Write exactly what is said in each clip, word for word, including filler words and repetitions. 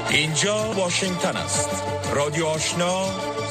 اینجا واشنگتن است. رادیو آشنا،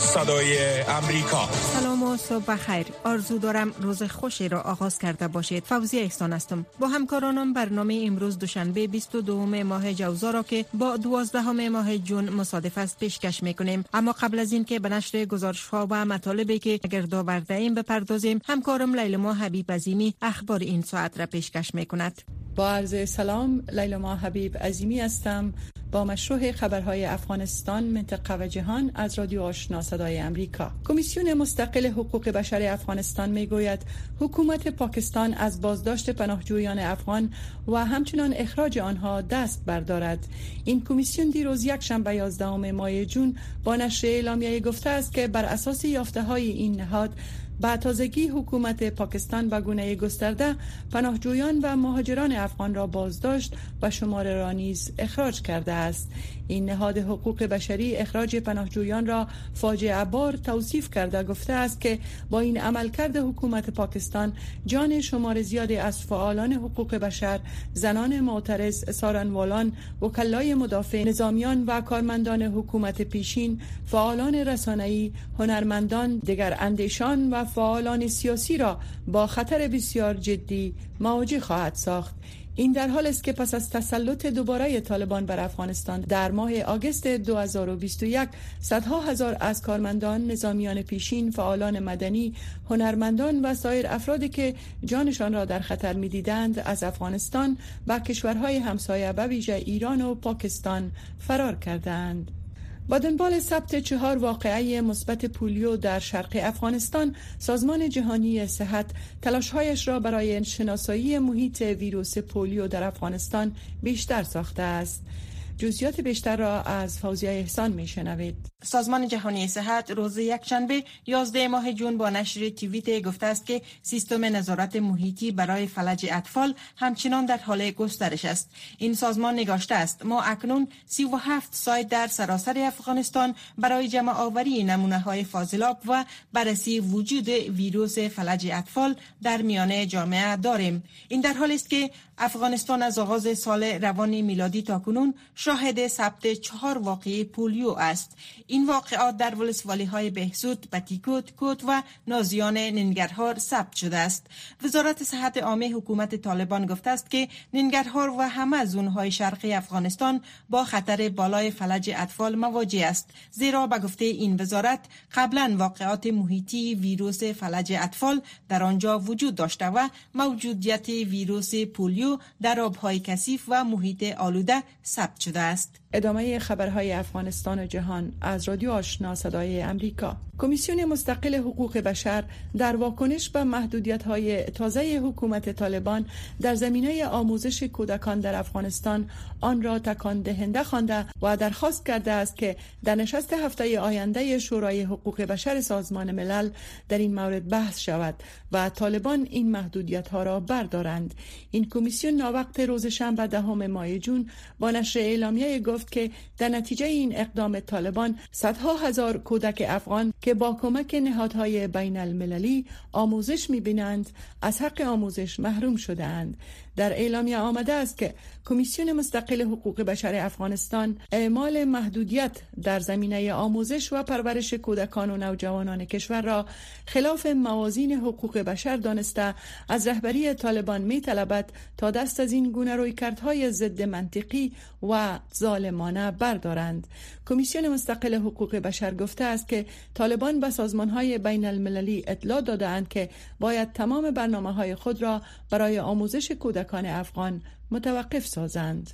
صدای امریکا. سلام و صبح بخیر. آرزو دارم روز خوشی را آغاز کرده باشید. فوزیه احسان هستم. با همکارانم برنامه امروز دوشنبه بیست و دوم ماه جوزا را که با دوازدهم ماه جون مصادف است پیشکش میکنیم. اما قبل از این که به نشر گزارش‌ها و مطالبی که گردآورده ایم بپردازیم، همکارم لیلما حبیب عظیمی اخبار این ساعت را پیشکش میکند. با عرض سلام، لیلما حبیب عظیمی هستم با مشروع خبرهای افغانستان، منطقه و جهان از رادیو آشنا صدای امریکا. کمیسیون مستقل حقوق بشر افغانستان میگوید حکومت پاکستان از بازداشت پناهجویان افغان و همچنان اخراج آنها دست بردارد. این کمیسیون دیروز یک شنبه یازدهم ماه جون با نشر اعلامیه گفته است که بر اساس یافته‌های این نهاد با تازگی حکومت پاکستان به گونه گسترده پناهجویان و مهاجران افغان را بازداشت و شمار را نیز اخراج کرده است. این نهاد حقوق بشری اخراج پناهجویان را فاجعه بار توصیف کرده گفته است که با این عملکرد حکومت پاکستان جان شمار زیادی از فعالان حقوق بشر، زنان معترض، سارنوالان، وکلای مدافع، نظامیان و کارمندان حکومت پیشین، فعالان رسانه‌ای، هنرمندان، دیگر اندیشان و فعالان سیاسی را با خطر بسیار جدی مواجه خواهد ساخت. این در حال است که پس از تسلط دوباره طالبان بر افغانستان در ماه آگوست دو هزار و بیست و یک صدها هزار از کارمندان، نظامیان پیشین، فعالان مدنی، هنرمندان و سایر افرادی که جانشان را در خطر می‌دیدند از افغانستان و کشورهای همسایه به ویژه ایران و پاکستان فرار کردند. با دنبال ثبت چهار واقعه مثبت پولیو در شرق افغانستان، سازمان جهانی صحت تلاش‌هایش را برای شناسایی محیط ویروس پولیو در افغانستان بیشتر ساخته است. جزئیات بیشتر را از فوزیه احسان میشنوید. سازمان جهانی صحت روز یکشنبه یازده ماه جون با نشر توییت گفته است که سیستم نظارت محیطی برای فلج اطفال همچنان در حال گسترش است. این سازمان نگاشته است ما اکنون سی و هفت سایت در سراسر افغانستان برای جمع آوری نمونه های فاضلاب و بررسی وجود ویروس فلج اطفال در میان جامعه داریم. این در حالی است که افغانستان از آغاز سال روان میلادی تا کنون شاهد ثبت چهار واقعه پولیو است. این واقعات در ولسوالی های بهزود، بتیکوت، کوت و نازیان ننگرهار ثبت شده است. وزارت صحت عامه حکومت طالبان گفته است که ننگرهار و همه زونهای شرقی افغانستان با خطر بالای فلج اطفال مواجه است، زیرا به گفته این وزارت قبلا واقعات محیطی ویروس فلج اطفال در آنجا وجود داشته و موجودیت ویروس پولیو در آبهای کثیف و محیط آلوده ثبت شده است. ادامه خبرهای افغانستان و جهان از رادیو آشنا صدای امریکا. کمیسیون مستقل حقوق بشر در واکنش به محدودیت‌های تازه حکومت طالبان در زمینه آموزش کودکان در افغانستان آن را تکان دهنده خوانده و درخواست کرده است که در نشست هفته آینده شورای حقوق بشر سازمان ملل در این مورد بحث شود و طالبان این محدودیت‌ها را بردارند. این کمیسیون ناوقت روز شنبه دهم ماه جون با نشر اعلامیه گفت که در نتیجه این اقدام طالبان صدها هزار کودک افغان که با کمک نهادهای بین المللی آموزش می‌بینند از حق آموزش محروم شده‌اند. در اعلامیه آمده است که کمیسیون مستقل حقوق بشر افغانستان اعمال محدودیت در زمینه آموزش و پرورش کودکان و نوجوانان کشور را خلاف موازین حقوق بشر دانسته از رهبری طالبان می‌طلبد تا دست از این گونه رویکردهای ضد منطقی و ظالمانه بردارند. کمیسیون مستقل حقوق بشر گفته است که طالبان به سازمان‌های بین المللی اطلاع داده‌اند که باید تمام برنامه‌های خود را برای آموزش کودکان افغان متوقف سازند.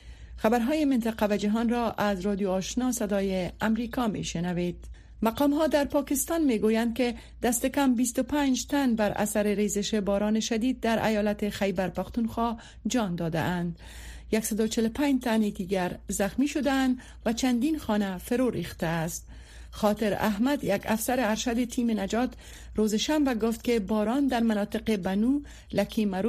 خبرهای منطقه و جهان را از رادیو آشنا صدای امریکا میشنوید. مقام ها در پاکستان میگویند که دست کم بیست و پنج تن بر اثر ریزش باران شدید در ایالت خیبر پختونخوا جان داده اند. صد و چهل و پنج تن دیگر زخمی شدند و چندین خانه فرو ریخته است. خاطر احمد، یک افسر ارشد تیم نجات، روز شنبه گفت که باران در مناطق بنو، لکی مرود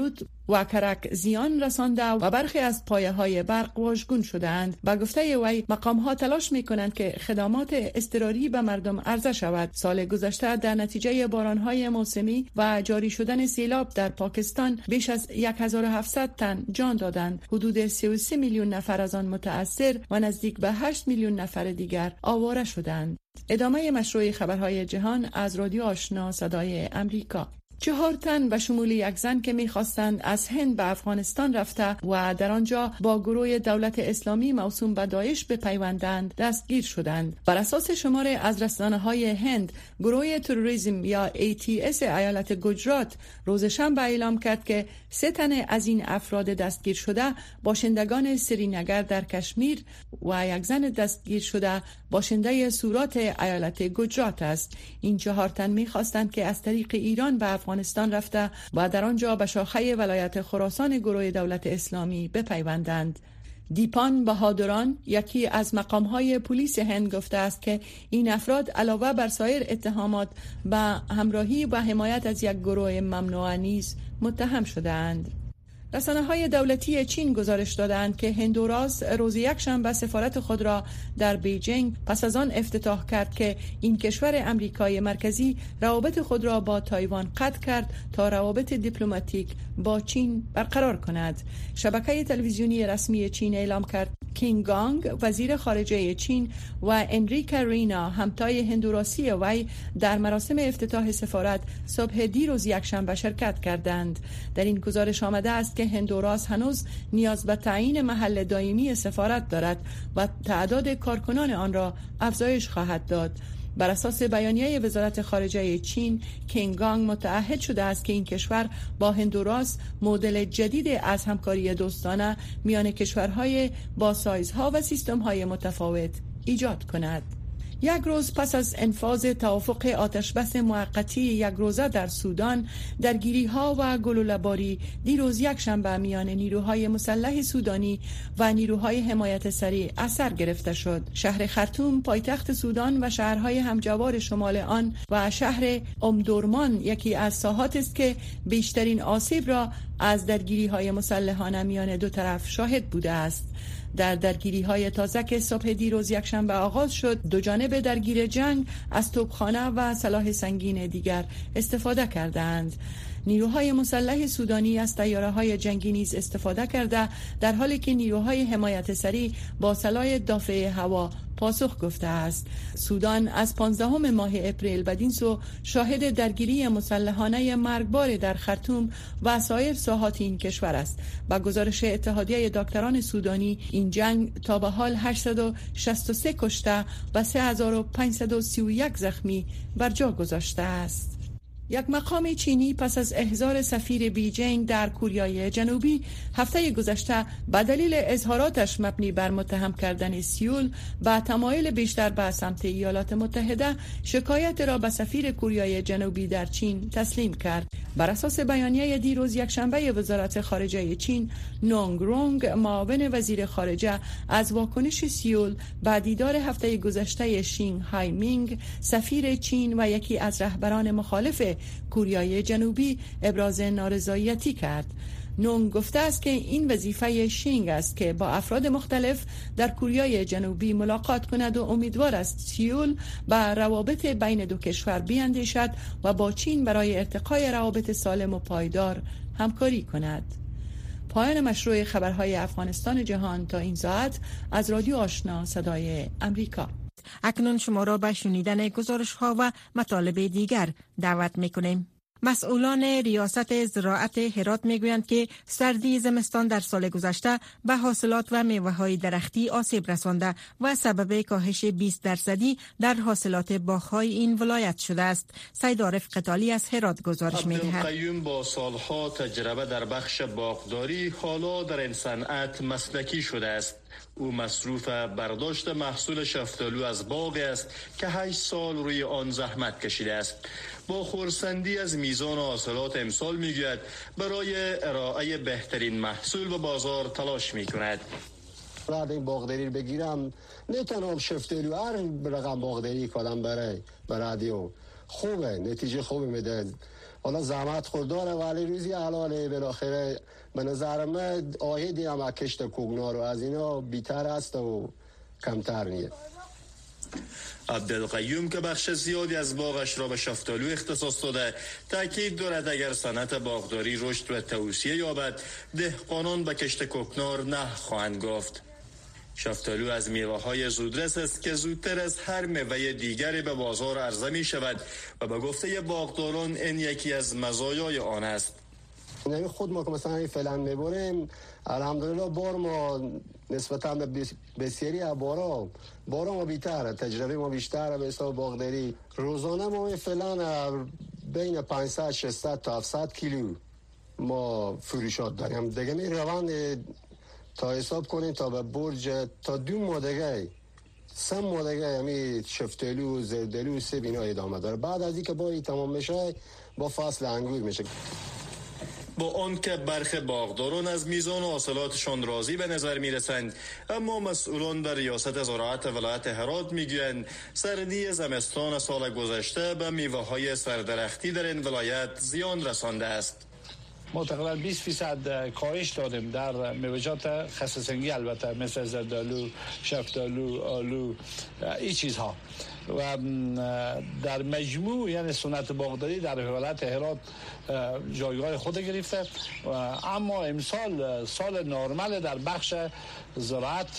و کرک زیان رسانده و برخی از پایه های برق واژگون شدند. با گفته وی مقام ها تلاش می کنند که خدمات اضطراری به مردم عرضه شود. سال گذشته در نتیجه باران های موسمی و جاری شدن سیلاب در پاکستان بیش از هزار و هفتصد تن جان دادند. حدود سی و سه میلیون نفر از آن متأثر و نزدیک به هشت میلیون نفر دیگر آواره شدند. ادامه مشروع خبرهای جهان از رادیو آشنا صدای امریکا. چهار تن به شمول یک زن که می‌خواستند از هند به افغانستان رفته و در آنجا با گروه دولت اسلامی موسوم به داعش بپیوندند دستگیر شدند. بر اساس شماره از رسانه‌های هند، گروه تروریسم یا ای تی اس ایالت گجرات روز شنبه اعلام کرد که سه تن از این افراد دستگیر شده باشندگان سرینگر در کشمیر و یک زن دستگیر شده باشنده سورات ایالت گجرات است. این چهار تن می‌خواستند که از طریق ایران به افغانستان رفته و در آنجا به شاخه ولایت خراسان گروه دولت اسلامی بپیوندند. دیپان بهادران، یکی از مقام‌های پلیس هند، گفته است که این افراد علاوه بر سایر اتهامات به همراهی و حمایت از یک گروه ممنوعه نیز متهم شده‌اند. رسانه‌های دولتی چین گزارش دادند که هندوراس روز یکشنبه سفارت خود را در بیجینگ پس از آن افتتاح کرد که این کشور امریکای مرکزی روابط خود را با تایوان قطع کرد تا روابط دیپلماتیک با چین برقرار کند. شبکه تلویزیونی رسمی چین اعلام کرد کینگ گانگ، وزیر خارجه چین، و انریکا رینا، همتای هندوراسی وی، در مراسم افتتاح سفارت صبح دیروز یکشنبه شرکت کردند. در این گزارش آمده است که هندوراس هنوز نیاز به تعیین محل دائمی سفارت دارد و تعداد کارکنان آن را افزایش خواهد داد. بر اساس بیانیه وزارت خارجه چین، کینگ گانگ متعهد شده است که این کشور با هندوراس مدل جدید از همکاری دوستانه میان کشورهای با سایزها و سیستم‌های متفاوت ایجاد کند. یک روز پس از انفاذ توافق آتشبس موقتی یک روزه در سودان، درگیری‌ها و گلوله‌باری دیروز یکشنبه میان نیروهای مسلح سودانی و نیروهای حمایت سریع اثر گرفته شد. شهر خرطوم، پایتخت سودان، و شهرهای همجوار شمال آن و شهر امدورمان یکی از ساحات است که بیشترین آسیب را از درگیری‌های مسلحانه میان دو طرف شاهد بوده است. در درگیری‌های تازه که صبح دیروز یکشنبه آغاز شد، دو جانب درگیر جنگ از توپخانه و سلاح سنگین دیگر استفاده کردند. نیروهای مسلح سودانی از طیاره‌های جنگی نیز استفاده کرده، در حالی که نیروهای حمایت سریع با سلاح دافع هوا پاسخ گفته است. سودان از پانزدهم ماه اپریل بدین سو شاهد درگیری مسلحانه مرگبار در خرطوم و سایر ساحات این کشور است. با گزارش اتحادیه دکتران سودانی، این جنگ تا به حال هشتصد و شصت و سه کشته و سه هزار و پانصد و سی و یک زخمی بر جا گذاشته است. یک مقام چینی پس از احضار سفیر بیجینگ در کوریای جنوبی هفته گذشته به دلیل اظهاراتش مبنی بر متهم کردن سیول با تمایل بیشتر به سمت ایالات متحده، شکایت را به سفیر کوریای جنوبی در چین تسلیم کرد. بر اساس بیانیه دیروز یکشنبه وزارت خارجه چین، نونگ رونگ، معاون وزیر خارجه، از واکنش سیول به دیدار هفته گذشته شینگ های مینگ، سفیر چین و یکی از رهبران مخالف کوریای جنوبی، ابراز نارضایتی کرد. نونگ گفته است که این وظیفه شینگ است که با افراد مختلف در کوریای جنوبی ملاقات کند و امیدوار است سیول به روابط بین دو کشور بیاندیشد و با چین برای ارتقای روابط سالم و پایدار همکاری کند. پایان مشروع خبرهای افغانستان جهان تا این ساعت از رادیو آشنا صدای امریکا. اکنون شما را به شنیدن گزارش ها و مطالب دیگر دعوت میکنیم. مسئولان ریاست زراعت هرات میگویند که سردی زمستان در سال گذشته به حاصلات و میوه‌های درختی آسیب رسانده و سبب کاهش بیست درصدی در حاصلات باغ‌های این ولایت شده است. سید عارف قتالی از هرات گزارش می‌دهد. عبدالقیوم با سالها تجربه در بخش باغداری حالا در این صنعت مسلکی شده است. او مصروف برداشت محصول شفتالو از باغ است که هشت سال روی آن زحمت کشیده است. با خرسندی از میزان حاصلات امسال میگوید برای ارائه بهترین محصول به بازار تلاش میکند. بعد این باغداری رو بگیرم نتونم شفتالو هر رقم باغداری کردم برای برادیو خوبه، نتیجه خوبی میده. حالا زحمت خود داره ولی روزی حلاله. بالاخره به نظر من آهدی هم کشت کوگنار و از اینا بیتر است و کمتر نیه. عبدالقیوم که بخش زیادی از باغش را به شفتالو اختصاص داده تاکید دارد اگر صنعت باغداری رشد و توسعه یابد دهقانان به کشت کوکنار نه خواهند گفت. شفتالو از میوه‌های زودرس است که زودتر از هر میوه دیگری به بازار عرضه می شود و به گفته باغداران این یکی از مزایای آن است. یعنی خود ما که مثلا فعلا میبریم الحمدلله بار ما نسبتا به بسیاری از بارا بارا ما بیشتره، تجربه ما بیشتره به حساب باغداری. روزانه ما فعلا بین پانصد ششصد تا هفتصد کیلو ما فروشات داریم دیگه. می روند تا حساب کنیم تا به برج تا دو ماه دیگه سه ماه دیگه یعنی شفتالو زردالو سیب اینا ادامه داره. بعد از اینکه باری تمام میشه با فصل انگور میشه. با آن که برخی باغداران از میزان حاصلاتشان راضی به نظر می رسند، اما مسئولان در ریاست زراعت ولایت هرات می گویند سردی زمستان سال گذشته به میوه های سردرختی در این ولایت زیان رسانده است. ما تقریبا بیست فیصد کاهش دادیم در میوه‌جات خسته البته مثل زردالو، شفتالو، آلو، این چیزها و در مجموع یعنی صنعت باغداری در ولایت هرات جایگاه خود گرفته. اما امسال سال نرمال در بخش زراعت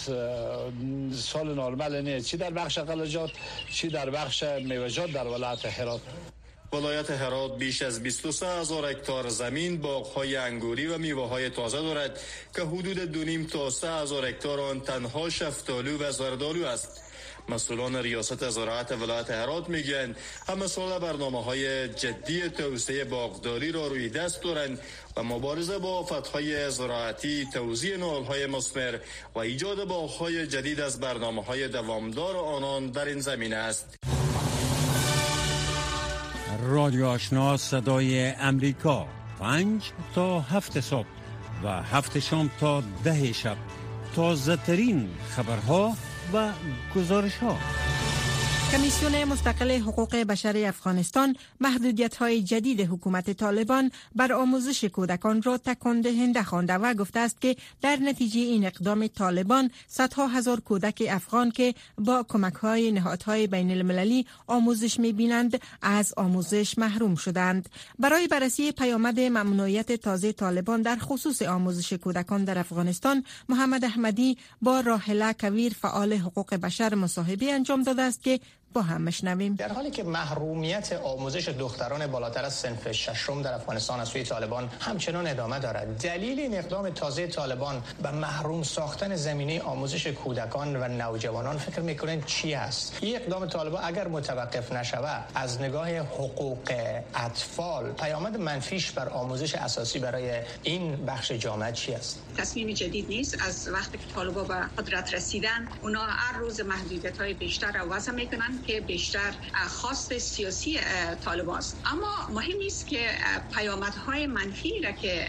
سال نرمال نیست، چی در بخش غلجات چی در بخش میوه‌جات در ولایت هرات. ولایت هرات بیش از بیست و سه هزار هکتار زمین باغ‌های انگوری و میوه‌های تازه دارد که حدود دو نیم تا سه هزار هکتار آن تنها شفتالو و زردالو است. مسئولان ریاست زراعت ولایت هرات میگویند همه سال برنامه‌های جدی توسعه باغداری را روی دست دارند و مبارزه با آفت‌های زراعتی، توزیع نوع‌های مثمر و ایجاد باغ‌های جدید از برنامه‌های دوامدار آنان در این زمینه است. رادیو آشنا صدای امریکا، پنج تا هفت صبح و هفت شام تا ده شب، تازه ترین خبرها و گزارش ها. کمیسیون مستقل حقوق بشر افغانستان محدودیت‌های جدید حکومت طالبان بر آموزش کودکان را تکان دهنده خوانده و گفته است که در نتیجه این اقدام طالبان صدها هزار کودک افغان که با کمک‌های نهادهای بین المللی آموزش می‌بینند از آموزش محروم شدند. برای بررسی پیامد ممنوعیت تازه طالبان در خصوص آموزش کودکان در افغانستان، محمد احمدی با راحله کویر فعال حقوق بشر مصاحبه انجام داده است که با هم مشنویم. در حالی که محرومیت آموزش دختران بالاتر از صنف ششم در افغانستان از سوی طالبان همچنان ادامه دارد، دلیل این اقدام تازه طالبان به محروم ساختن زمینه آموزش کودکان و نوجوانان فکر میکنین چی است؟ این اقدام طالبان اگر متوقف نشود از نگاه حقوق اطفال پیامد منفیش بر آموزش اساسی برای این بخش جامعه چی است؟ تصمیم جدید نیست. از وقتی که طالبان به قدرت رسیدن اونا هر روز محدودیت‌های بیشتر را وضع میکنن که بیشتر خواست سیاسی طالبان است. اما مهم است که پیامدهای منفی را که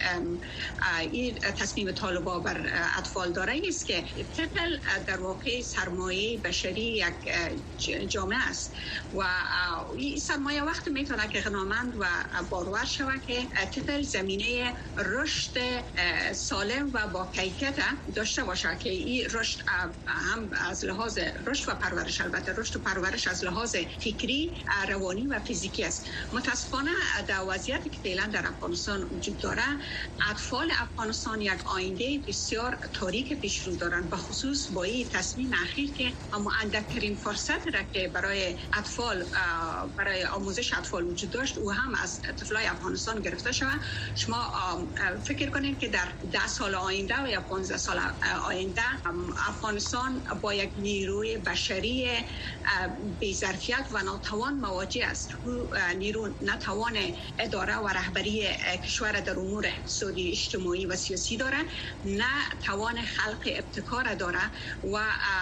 این تصمیم طالبان بر اطفال داره است که طفل در واقع سرمایه بشری یک جامعه است و این سرمایه وقت میتونه که غنامند و بارور شود که طفل زمینه رشد سالم و با کیفیت داشته باشه که این رشد هم از لحاظ رشد و پرورش، البته رشد و پرورش از لحاظ فکری، روانی و فیزیکی است. متاسفانه در وضعیتی که فعلا در افغانستان وجود داره، اطفال افغانستان یک آینده بسیار تاریک پیش رو دارند، به خصوص با این تصمیم اخیر که اندکترین فرصت را که برای اطفال برای آموزش اطفال وجود داشت او هم از طفلای افغانستان گرفته شود. شما فکر کنید که در ده سال آینده و یا پانزده سال آینده افغانستان با یک نیروی بشری بی‌ظرفیت و ناتوان مواجه است. نیرو نتوان اداره و رهبری کشور در امور اقتصادی، اجتماعی و سیاسی داره، نه توان خلق ابتکار داره و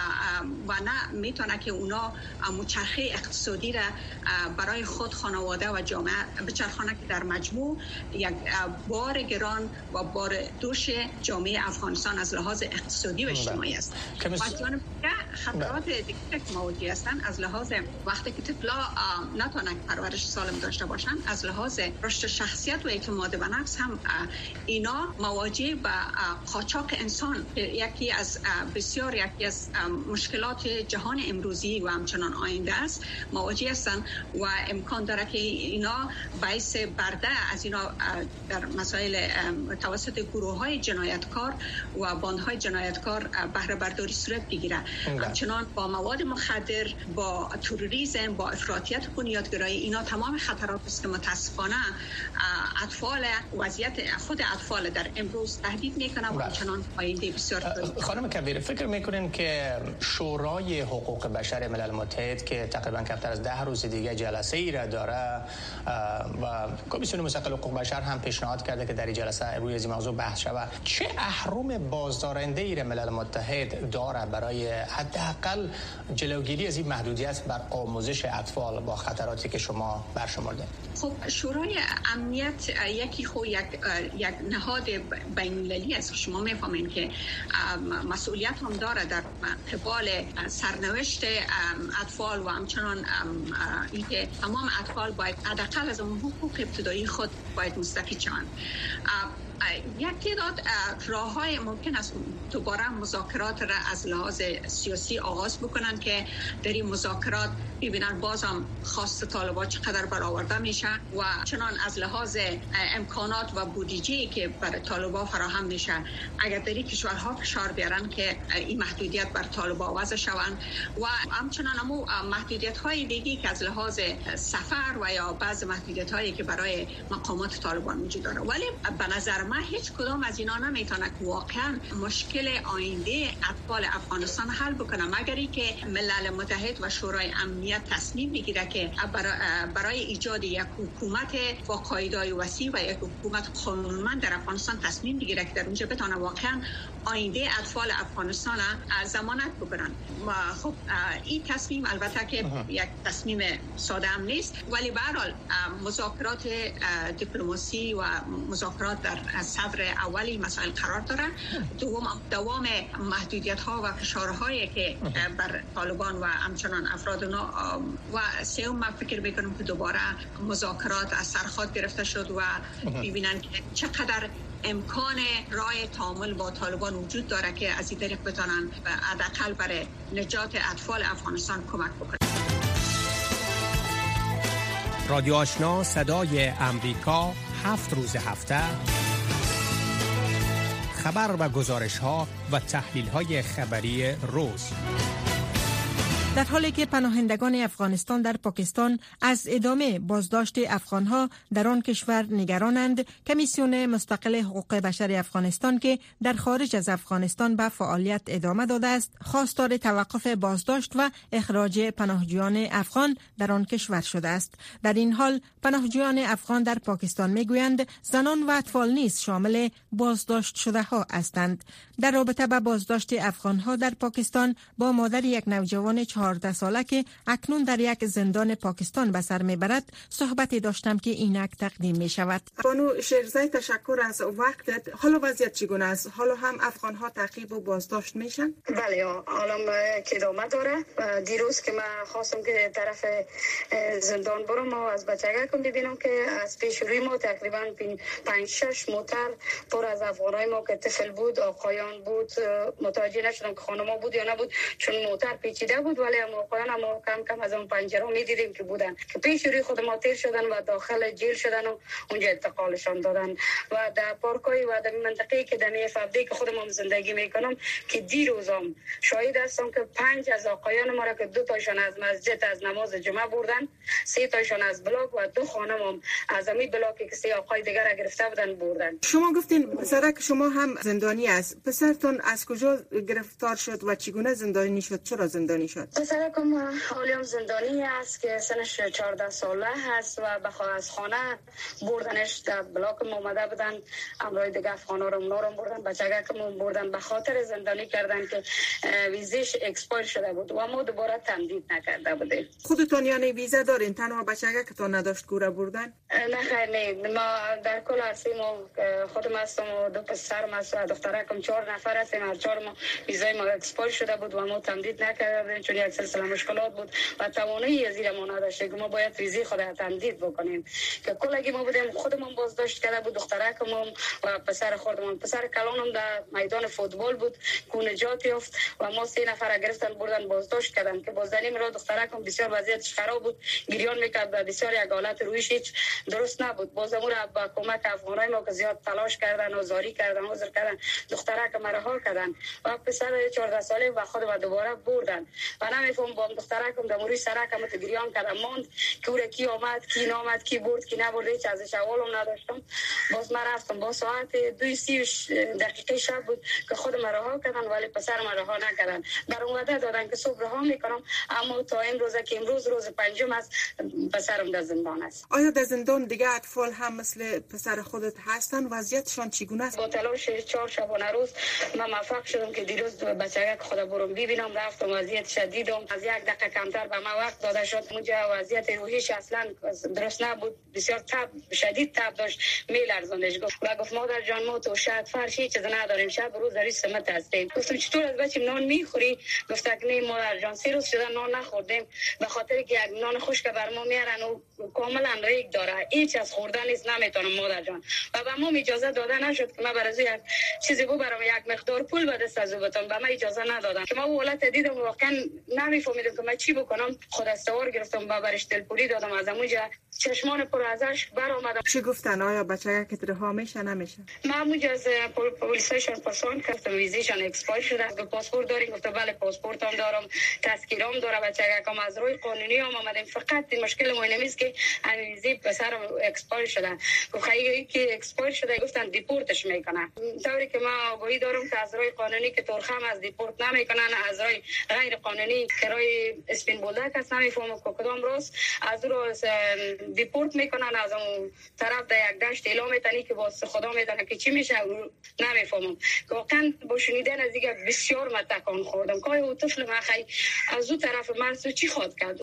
و نه میتونه که اونا مچرخه اقتصادی را برای خود، خانواده و جامعه بچرخانه که در مجموع یک بار گران و بار دوش جامعه جامعه افغانستان از لحاظ اقتصادی و اجتماعی است. از جانب دیگر خطرات دیگه که مواجه هستند از لحاظ وقتی که طفلا نتونن پرورش سالم داشته باشند، از لحاظ رشد شخصیت و اعتماد به نفس هم اینا مواجه با قاچاق انسان، یکی از بسیار یکی از مشکلات جهان امروزی و همچنان آینده است مواجه هستند و امکان داره که اینا باعث برده از اینا در مسائل توسط گروه‌های جنایتکار و باندهای جنایتکار بهره برداری صورت بگیره. همچنان با مواد مخدر، با تروریسم، با افراطیت بنیادگرایی، اینا تمام خطرات است که متاسفانه اطفال وضعیت خود اطفال در امروز تهدید میکنه و همچنان آینده بسیار. خانم کبیر، فکر میکنین که شورای حقوق بشر ملل متحد که تقریبا کمتر از ده روز دیگه جلسه ای را داره و کمیسیون مستقل حقوق بشر هم پیشنهاد کرده که در این جلسه روی این موضوع بحث شود، چه اهرم بازدارنده ای را ملل متحد داره برای حداقل جلوگیری از این محدودیت بر آموزش اطفال با خطراتی که شما برشمردید؟ خب شورای امنیت یکی خو یک یک نهاد بین‌المللی است. شما میفهمین که مسئولیت هم داره در قبال سرنوشت اطفال و همچنان اینکه تمام اطفال باید حداقل از اون حقوق ابتدایی خود باید مستفید شوند. یک تعداد راه‌های ممکن است دوباره مذاکرات را از لحاظ سیاسی آغاز بکنن که در این مذاکرات ببینن بازم خواست طالبان چقدر برآورده میشه و چنان از لحاظ امکانات و بودجه‌ای که برای طالبان فراهم میشه اگر در این کشورها فشار بیارن که این محدودیت بر طالبان وضع شوند و همچنان هم محدودیت‌های دیگه که از لحاظ سفر و یا بعض محدودیت‌هایی که برای مقامات طالبان وجود داره. ولی به نظر من هیچ کدام از اینا نمیتونه که واقعا مشکل آینده اطفال افغانستان حل بکنه مگر اینکه ملل متحد و شورای امنیت تصمیم بگیره که برای ایجاد یک حکومت با قاعده‌های وسیع و یک حکومت قانونمند در افغانستان تصمیم بگیره که در اونجا بتونه واقعا آینده اطفال افغانستان ضمانت بکنن. و خب این تصمیم البته که یک تصمیم ساده هم نیست، ولی به هر حال مذاکرات دیپلماسی و مذاکرات در صدر اولی مسائل قرار دارن. دوم دوام محدودیت ها و فشارهایی که بر طالبان و همچنان افراد و سوم من فکر میکنم که دوباره مذاکرات از سرخط گرفته شد و ببینن که چقدر امکان راه تعامل با طالبان وجود داره که از این طریق بتونن حداقل برای نجات اطفال افغانستان کمک بکنن. رادیو آشنا صدای امریکا، هفت روز هفته خبر و گزارش ها و تحلیل های خبری روز. در حالی که پناهندگان افغانستان در پاکستان از ادامه بازداشت افغانها در آن کشور نگرانند، کمیسیون مستقل حقوق بشر افغانستان که در خارج از افغانستان به فعالیت ادامه داده است، خواستار توقف بازداشت و اخراج پناهجویان افغان در آن کشور شده است. در این حال پناهجویان افغان در پاکستان میگویند زنان و اطفال نیز شامل بازداشت شده ها هستند. در رابطه با بازداشت افغانها در پاکستان با مادر یک نوجوان چهارده ساله که اکنون در یک زندان پاکستان به سر میبرد صحبتی داشتم که اینک تقدیم می شود. بانو شیرزای، تشکر از وقتت. حالا وضعیت چگونه است؟ حالا هم افغانها تعقیب و بازداشت میشن؟ بله، حالا که ادامه داره. دیروز که من خواستم که طرف زندان برم و از بچگکم ببینم که از پیش روی ما تقریبا پنج شش موتر پر از افغانای ما که طفل بود، آقایان بود، متوجه نشدم که خانما بود یا نبود چون موتر پیچیده بود، ولی هم آقایان هم کم کم از اون پنجره می‌دیدیم که بودن که پیش روی خود ما تیر شدن و داخل جیل شدن و اونجا انتقالشان دادن. و در پارکای و در منطقه‌ای که در فبده که خودم زندگی میکنم که دیروزم شاهد هستم که پنج از آقایان ما را که دو تاشون از مسجد از نماز جمعه بردن، سه تاشون از بلاک و دو خانم از امی بلاکی که سه آقای دیگر را گرفته بودن بردن. شما گفتین پسرک شما هم زندانی است. پسرتون از کجا گرفتار شد و چگونه زندانی شد؟ چرا زندانی شد؟ پسرکم حالیم زندانی است که سنش چهارده ساله هست و بخواه از خانه بردنش در بلاک اومده بودن، امرای دیگه افغانا رو منارم بردن، بچگکم بردن به خاطر زندانی کردن که ویزش اکسپایر شده بود و ما دوباره تمدید نکرده بودیم. خودتون یعنی ویزا دارین؟ تنها بچگکتون نداشت گوره بردن؟ نه خیر نه، ما در کل هستیم و خودم هستم و دو پسرم هست و دخترکم، چهار نفر هستیم. هر چهار ما ویزای ما اکسپایر شده بود و ما تمدید نکردیم چون یک سلسله مشکلات بود و توانایی از این ما نداشتیم که ما باید ویزای خود تمدید بکنیم که کلگی ما بودیم خودمون بازداشت کرده بود. دخترکم و پسر خودمون، پسر کلانم در میدان فوتبال بود که نجات یافت و ما سه نفر گرفتن بردن بازداشت کردن که بازدنیم را دخترکم بسیار وضعیتش خراب بود، گریان میکرد و بسیار یک حالت رویش هیچ درست نبود. باز امور با کمک افغانای ما که زیاد تلاش کردن و زاری کردن عذر کردن دخترک ما رها کردن و پسر چهارده ساله و خود و دوباره بردن و نمیفهم با دخترکم در موری سرکم تو گریان کردم ماند که او کی آمد کی نامد کی برد کی نبرد هیچ ازش اولم نداشتم. باز ما رفتم با ساعت دو سی دقیقه شب بود که خود ما رها کردن ولی پسر ما رها نکردن. در اون وعده دادن که صبح رها میکنم اما تا امروز که امروز روز پنجم است پسرم در زندان است. آیا در زندان دیگه اطفال هم مثل پسر خودت هستن؟ وضعیتشان چگونه است؟ با تلاش چهار شبانه روز من موفق شدم که دیروز بچه‌ک خدا برم ببینم. رفتم وضعیت شدیدم، از یک دقیقه کمتر به من وقت داده شد. اونجا وضعیت روحیش اصلا درست نبود، بسیار تب شدید تب داشت، میلرزاندش. گفت و گفت مادر جان ما تو شاید فرش هیچ چیز نداریم، شب روز در سمت هستیم. گفتم چطور از بچه نان میخوری؟ گفت که نه مادر جان سه روز شده نان نخوردیم به خاطر که یک نان خشک بر ما میارن و کاملا ریگ داره، هیچ از خوردن نیست، نمیتونم مادر جان. و به ما اجازه داده نشد که ما برای یک چیزی ببرم یک مقدار پول به دست از او بدم، به ما اجازه ندادن که ما حالت دیدم واقعا نمیفهمیدم که من چی بکنم. خود استوار گرفتم با برش دلپوری دادم، از اونجا چشمان پر از اشک برآمدم. چی گفتن؟ آیا بچه‌ها که رها میشه نمیشه؟ ما اونجا از پلیسشون پرسان کردم ویزیشون اکسپایر شده است، پاسپورت دارین؟ گفت بله پاسپورت هم دارم، تذکیرام داره. بچه‌ها از روی قانونی هم آمدیم، فقط مشکل ما اینه که ویزی پسر اکسپایر شده. گفت خیلی که اکسپایر شده گفتن دیپورتش میکنن. طوری که ما آگاهی دارم که از روی قانونی که ترخم از دیپورت نمیکنن، از روی غیر قانونی که روی اسپین بولدک است نمیفهمم کدام راست از رو دیپورت میکنن. از اون طرف در یک دشت اعلام میتنی که واسه خدا میدونه که چی میشه نمیفهمم. واقعا با شنیدن از دیگه بسیار من تکان خوردم که او طفل من خیلی از اون طرف مرز چی خواد کرد.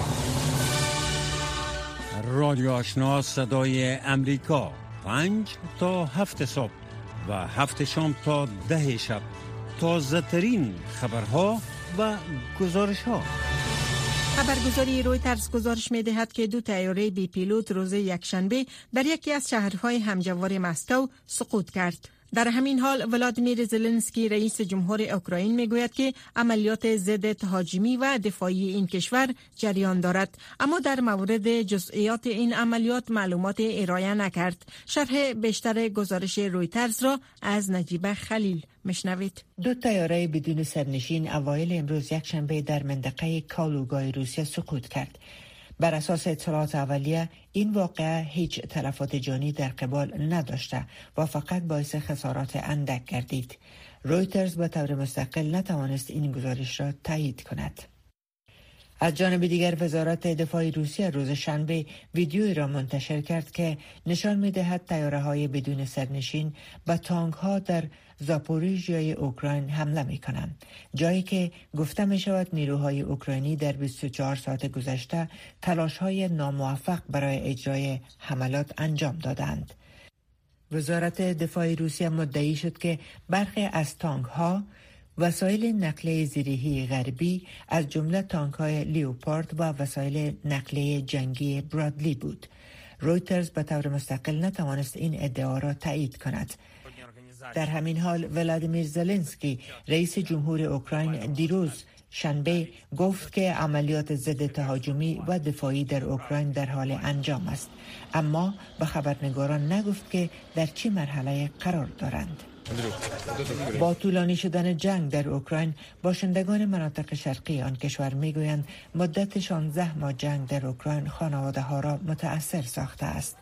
رادیو آشنا صدای امریکا، پنج تا هفت صبح و هفت شام تا ده شب، تازه ترین خبرها و گزارش ها. خبرگزاری رویترز گزارش می دهد که دو طیاره بی پیلوت روز یکشنبه در یکی از شهرهای همجوار مسکو سقوط کرد. در همین حال ولادیمیر زلنسکی رئیس جمهور اوکراین میگوید که عملیات ضد تهاجمی و دفاعی این کشور جریان دارد، اما در مورد جزئیات این عملیات معلومات ارائه نکرد. شرح بیشتر گزارش رویترز را از نجیبه خلیل مشنوید. دو طیاره بدون سرنشین اوایل امروز یکشنبه در منطقه کالوگای روسیه سقوط کرد. بر اساس اطلاعات اولیه این واقعه هیچ تلفات جانی در قبال نداشته و فقط باعث خسارات اندک گردید. رویترز به طور مستقل نتوانست این گزارش را تایید کند. از جانب دیگر وزارت دفاع روسیه روز شنبه ویدیویی را منتشر کرد که نشان می‌دهد طیاره‌های بدون سرنشین به تانک‌ها در زاپوریژیای اوکراین حمله می‌کنند، جایی که گفته می‌شود نیروهای اوکراینی در بیست و چهار ساعت گذشته تلاش‌های ناموفق برای اجرای حملات انجام دادند. وزارت دفاع روسیه مدعی شد که برخی از تانک‌ها وسایل نقلیه زیرهی غربی از جمله تانک‌های لیوپارد و وسایل نقلیه جنگی برادلی بود. رویترز به طور مستقل نتوانست این ادعا را تایید کند. در همین حال ولادیمیر زلنسکی رئیس جمهور اوکراین دیروز شنبه گفت که عملیات ضد تهاجمی و دفاعی در اوکراین در حال انجام است، اما به خبرنگاران نگفت که در چه مرحله قرار دارند. با طولانی شدن جنگ در اوکراین، باشندگان مناطق شرقی آن کشور میگویند مدت شانزده ماه جنگ در اوکراین خانواده ها را متأثر ساخته است.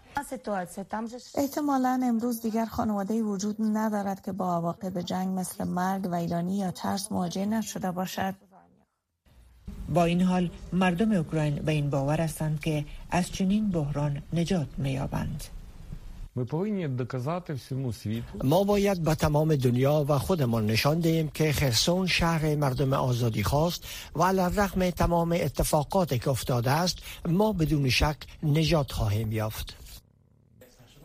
احتمالاً امروز دیگر خانواده‌ای وجود ندارد که با عواقب جنگ مثل مرگ، ویرانی یا ترس مواجه نشده باشد. با این حال مردم اوکراین به این باور هستند که از چنین بحران نجات می‌یابند. ما باید به تمام دنیا و خودمان نشان دهیم که خرسون شهر مردم آزادی خواست و علی الرغم تمام اتفاقاتی که افتاده است ما بدون شک نجات خواهیم یافت.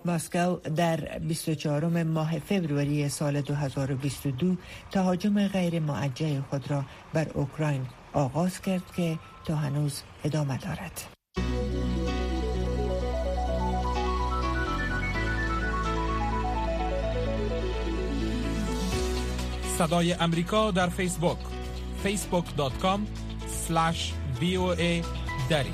مسکو در بیست و چهارم ماه فوریه سال دو هزار و بیست و دو تهاجم غیر موجه خود را بر اوکراین آغاز کرد که تا هنوز ادامه دارد. صدای امریکا در فیسبوک فیسبوک دات کام اسلش وی او ای دری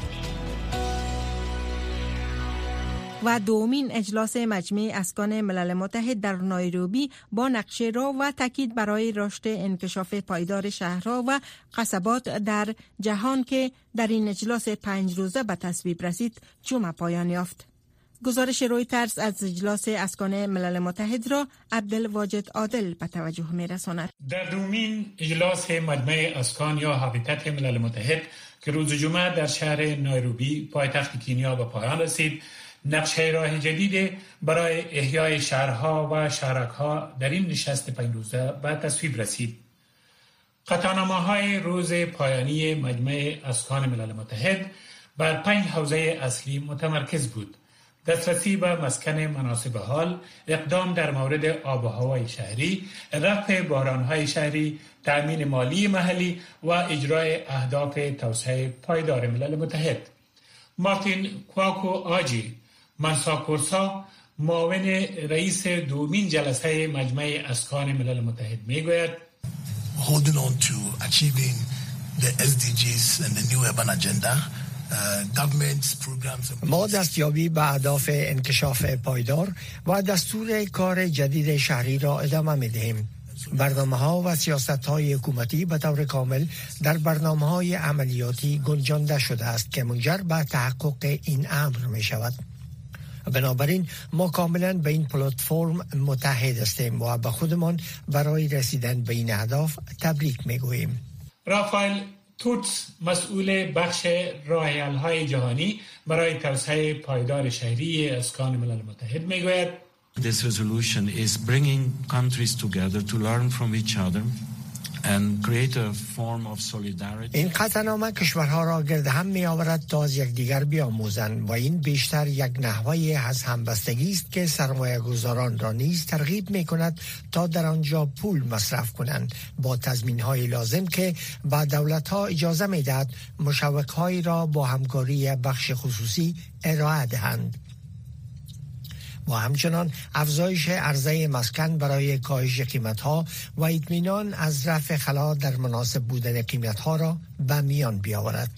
و دومین اجلاس مجمع اسکان ملل متحد در نایروبی با نقشه راه و تاکید برای رشد انکشاف پایدار شهرها و قصبات در جهان که در این اجلاس پنج روزه به تصویب رسید جمعه پایان یافت. گزارش رویترز از اجلاس اسکان ملل متحد را عبدالواجد عادل به توجه می رساند. در دومین اجلاس مجمع اسکان یا هابیتات ملل متحد که روز جمعه در شهر نایروبی پایتخت کنیا به پایان رسید، نقشه راه جدید برای احیای شهرها و شهرک‌ها در این نشست پنج روزه به تصویب رسید. قطعنامه‌های روز پایانی مجمع اسکان ملل متحد بر پنج حوزه اصلی متمرکز بود: دسترسی به مسکن مناسب حال، اقدام در مورد آب و هوای شهری، رفع بحران‌های شهری، تأمین مالی محلی و اجرای اهداف توسعه پایدار ملل متحد. مارتین کواکو آجی منساکورسا، معاون رئیس دومین جلسه مجمع اسکان ملل متحد میگوید holding on to achieving the اس دی جیز and the new urban agenda. ما دستیابی به اهداف انکشاف پایدار و دستور کار جدید شهری را ادامه می‌دهیم. برنامه‌ها و سیاست‌های حکومتی به طور کامل در برنامه‌های عملیاتی گنجانده شده است که منجر به تحقق این امر می‌شود. بنابراین ما کاملا به این پلتفرم متحد هستیم و به خودمان برای رسیدن به این اهداف تبریک می‌گوییم. رافائل توتس، مسئول بخش راه‌حل‌های جهانی برای توسعه پایدار شهری اسکان ملل متحد میگوید This resolution is bringing countries together to learn from each other and create a form of solidarity. این قطعنامه کشورها را گرد هم می آورد تا از یکدیگر بیاموزند و این بیشتر یک نحوه از همبستگی است که سرمایه گذاران را نیز ترغیب می کند تا در آنجا پول مصرف کنند با تضمین های لازم که با دولت ها اجازه می دهد مشوق هایی را با همکاری بخش خصوصی ارائه دهند. و همچنان افزایش عرضه مسکن برای کاهش قیمت‌ها و اطمینان از رفع خلا در مناسب بودن قیمت‌ها را به میان بیاورد.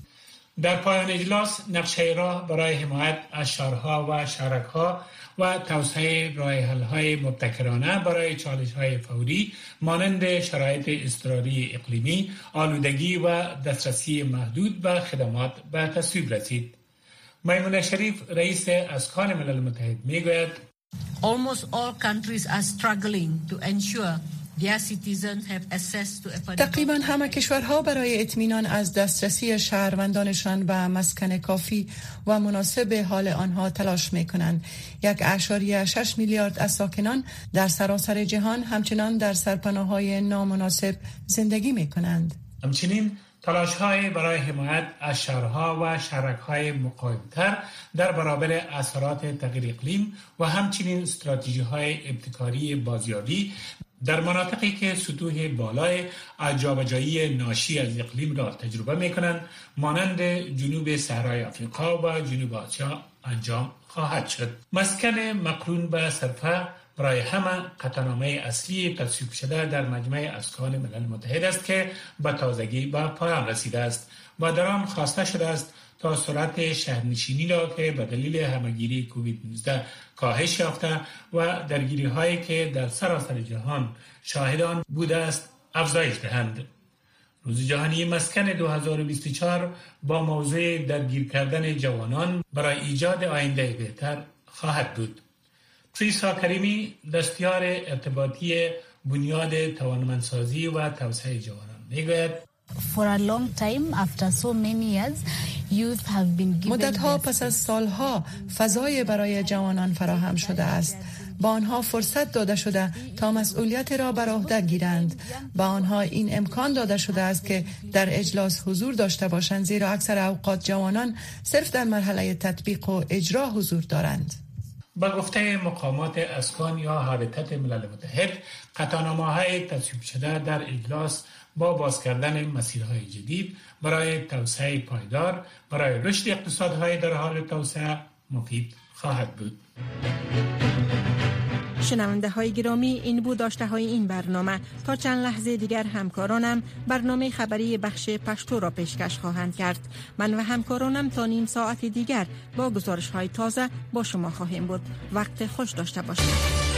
در پایان اجلاس نقشه راه برای حمایت از شهرها و شهرک‌ها و توسعه راه‌حل‌های مبتکرانه برای چالش‌های فوری مانند شرایط اضطراری اقلیمی، آلودگی و دسترسی محدود به خدمات به تصویب رسید. میمونه شریف رئیس اسکان ملل متحد میگوید Almost all countries are struggling to ensure their citizens have access to affordable. تقریبا همه کشورها برای اطمینان از دسترسی شهروندانشان به مسکن کافی و مناسب حال آنها تلاش میکنند. یک اعشاریه شش میلیارد از ساکنان در سراسر جهان همچنان در سرپناه‌های نامناسب زندگی میکنند. همچنین تلاش‌های برای حمایت از شهرها و شهرک‌های مقاوم‌تر در برابر اثرات تغییر اقلیم و همچنین استراتژی‌های ابتکاری بازیابی در مناطقی که سطوح بالای جابجایی ناشی از اقلیم را تجربه می‌کنند مانند جنوب صحرای آفریقا و جنوب آسیا انجام خواهد شد. مسکن مقرون به صرفه برای همه قطعنامه اصلی تصویب شده در مجمع اسکان ملل متحد است که به تازگی به پایان رسیده است و در آن خواسته شده است تا سرعت شهرنشینی را که به دلیل همه‌گیری کووید نوزده کاهش یافته و درگیری هایی که در سراسر جهان شاهدان بوده است افزایش دهند. روز جهانی مسکن دو هزار و بیست و چهار با موضوع درگیر کردن جوانان برای ایجاد آینده بهتر خواهد بود. تریسا کریمی دستیار ارتباطی بنیاد توانمندسازی و توسعه جوانان میگوید For a long time after so many years youth have been given مدتها پس از سالها فضای برای جوانان فراهم شده است. با آنها فرصت داده شده تا مسئولیت را بر عهده گیرند. با آنها این امکان داده شده است که در اجلاس حضور داشته باشند زیرا اکثر اوقات جوانان صرف در مرحله تطبیق و اجرا حضور دارند. به گفته مقامات اسکان یا هابیتات ملل متحد، قطعنامه‌های تصویب شده در اجلاس با باز کردن مسیرهای جدید برای توسعه پایدار برای رشد اقتصادهای در حال توسعه مفید خواهد بود. شنونده های گرامی، این بود داشته های این برنامه. تا چند لحظه دیگر همکارانم برنامه خبری بخش پشتو را پیشکش خواهند کرد. من و همکارانم تا نیم ساعت دیگر با گزارش های تازه با شما خواهیم بود. وقت خوش داشته باشید.